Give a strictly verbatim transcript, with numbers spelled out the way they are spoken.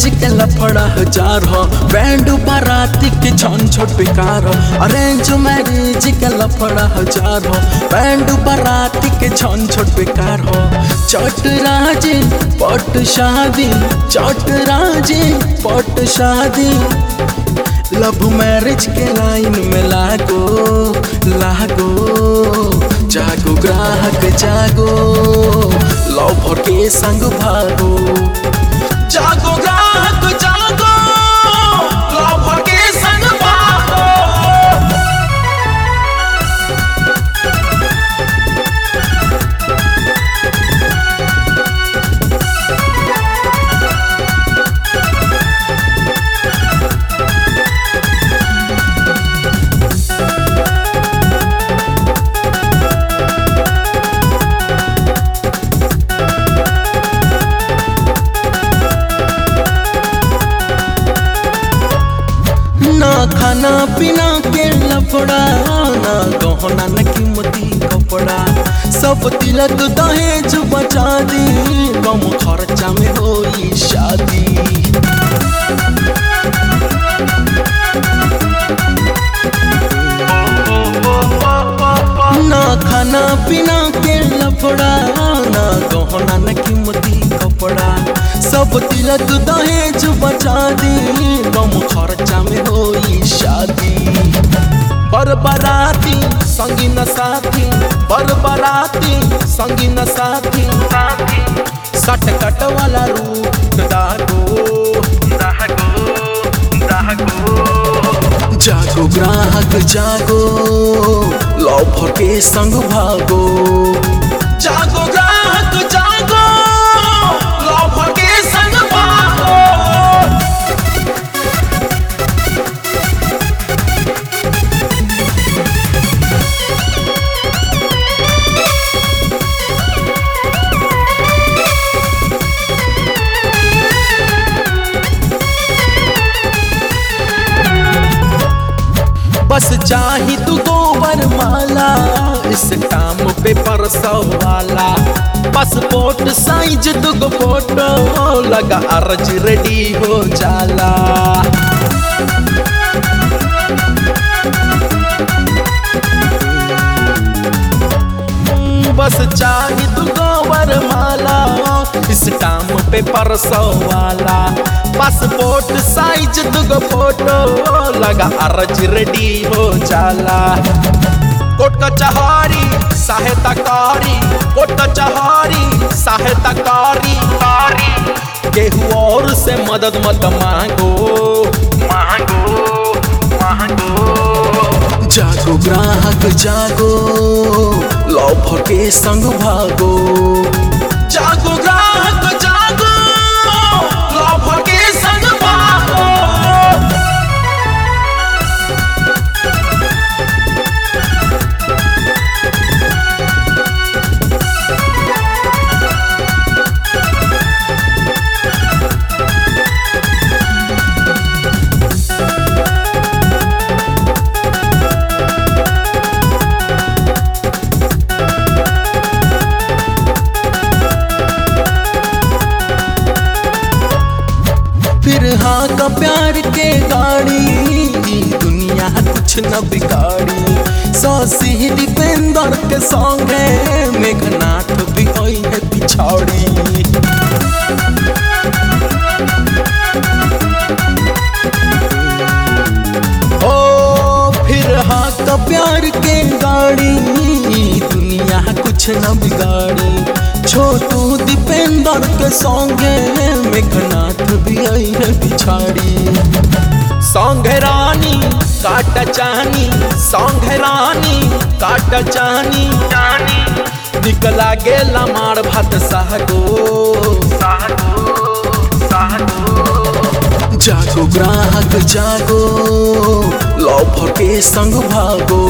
Marriage के लफड़ा हजार हो, बैंड बाराती के छन छोट बेकार हो। अरेंज मैरिज के लफड़ा हजार हो, बैंड बाराती के छन छोट बेकार हो। चट राजी पट शादी, चट राजी पट शादी, लव मैरिज के लाइन में लागो लागो। जागो ग्राहक जागो, लवर के संग भागो। जागो ग्राहक जागो, लवर के संग भागो। ना खाना पीना के लफड़ा, ना गहना न कीमती कपड़ा, सब तिलक दहेज बचा दी, कम खर्चा में होई शादी। ना खाना पीना के लफड़ा, ना गहना न कीमती कपड़ा, सब तिलक दहेज बचा दी, कम खर्चा में होई शादी। बरबराती संगी न साथी, बरबराती संगी न साथी, सटकट वाला रूप दागो दागो दागो। जागो ग्राहक जागो, लवर के संग भागो। जागो ग्राहक जागो, लवर के संग भागो। बस चाही तू गोबर माला, इस काम पे परसों वाला, पासपोर्ट साइज दुगो फोटो, लगा अर्ज रेडी हो जाला। बस चाही तू गोबर माला, इस काम पे परसों वाला, पासपोर्ट साइज दुगो फोटो, लगा अर्ज रेडी हो जाला। कोट कचहरी सहायता कारी, कोट कचहरी सहायता कारी कारी, केहू और से मदद मत मांगो मांगो मांगो। जागो ग्राहक जागो, लवर के संग भागो। जागो ग्राहक जागो, लवर के संग भागो। फिर हाँ का प्यार के गाड़ी, दुनिया कुछ न बिगाड़ी। सौसी दीपेंद्र के सॉन्गे, मेघनाथ भी होई है पिछाड़ी। ओ फिर हाँ का प्यार के गाड़ी, दुनिया कुछ न बिगाड़ी। छोटू दीपेंद्र के सॉन्गे, मेघनाथ भी आई है पिछाड़ी। सॉन्ग रानी काट चानी, सॉन्ग रानी काट चानी चानी, निकला गेला मार भात सागो सागो सागो। जागो ग्राहक जागो, लवर के संग भागो।